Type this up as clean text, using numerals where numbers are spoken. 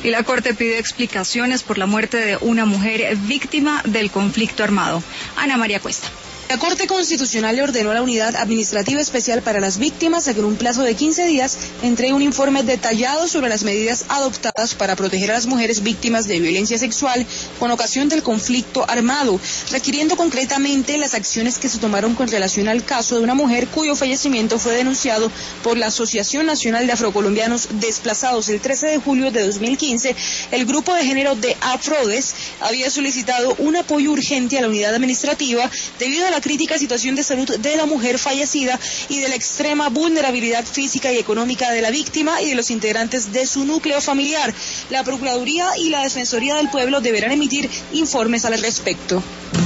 Y la Corte pide explicaciones por la muerte de una mujer víctima del conflicto armado. Ana María Cuesta. La Corte Constitucional le ordenó a la Unidad Administrativa Especial para las Víctimas a que en un plazo de 15 días entregue un informe detallado sobre las medidas adoptadas para proteger a las mujeres víctimas de violencia sexual con ocasión del conflicto armado, requiriendo concretamente las acciones que se tomaron con relación al caso de una mujer cuyo fallecimiento fue denunciado por la Asociación Nacional de Afrocolombianos Desplazados. El 13 de julio de 2015, el grupo de género de AFRODES había solicitado un apoyo urgente a la unidad administrativa debido a la crítica situación de salud de la mujer fallecida y de la extrema vulnerabilidad física y económica de la víctima y de los integrantes de su núcleo familiar. La Procuraduría y la Defensoría del Pueblo deberán emitir informes al respecto.